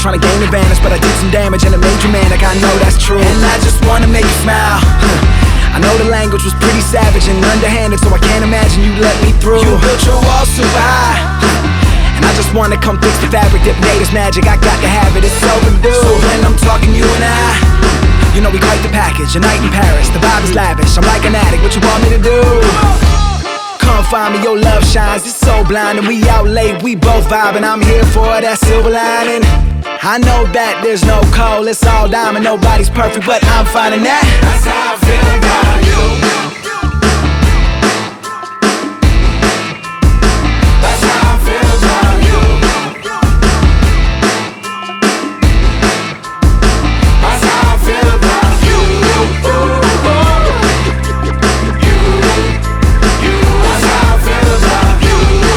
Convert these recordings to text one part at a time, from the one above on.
trying to gain advantage, but I did some damage and it made you manic. I know that's true, and I just wanna make you smile. I know the language was pretty savage and underhanded, so I can't imagine you let me through. You built your wall super high, and I just wanna come fix the fabric that made us magic. I got to have it, it's overdue. So when I'm talking you and I, you know we quite the package. A night in Paris, the vibe is lavish. I'm like an addict, what you want me to do? Come find me, your love shines, it's so blind. And we out late, we both vibing. I'm here for that silver lining. I know that there's no coal, it's all diamond. Nobody's perfect, but I'm finding that. That's how I feel about you. That's how I feel about you. That's how I feel about you. That's how I feel about you.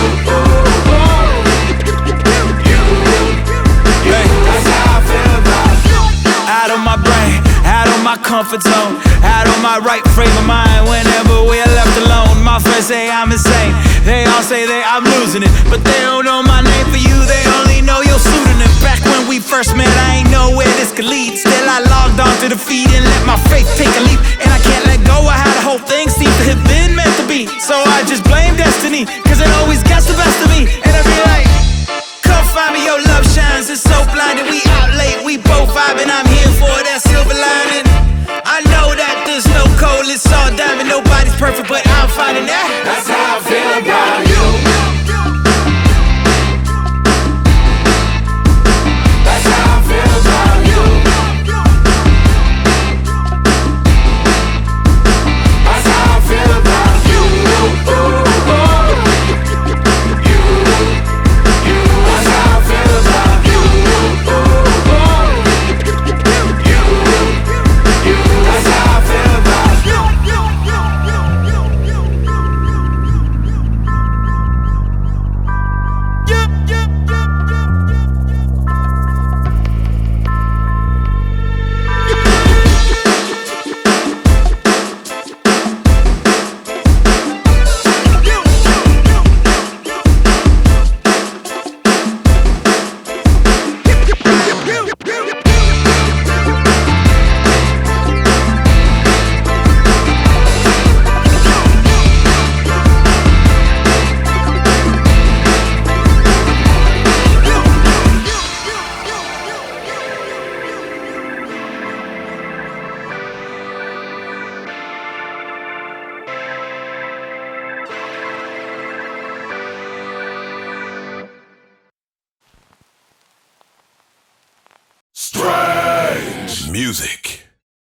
That's how I feel about you. Out of my brain, out of my comfort zone, out of my right frame of mind. Whenever we're left alone, my friends say I'm insane. They all say that I'm losing it, but they don't know my name for you. They only know your pseudonym. Back when we first met, I ain't know where this could lead. Still I logged on to the feed and let my faith take a leap. And I can't let go of how the whole thing seems to have been meant to be. So I just blame destiny, cause it always gets the best of me. And I be like, come find me, your love shines, it's so blinding. We out late, we both vibing. I'm here for that silver lining. I know that there's no coal, it's all diamond. Nobody's perfect, but I'm finding that. That's how I feel about you. That's how I feel about you. That's how I feel about you. That's how I feel about you. That's how I feel about you. Strange music.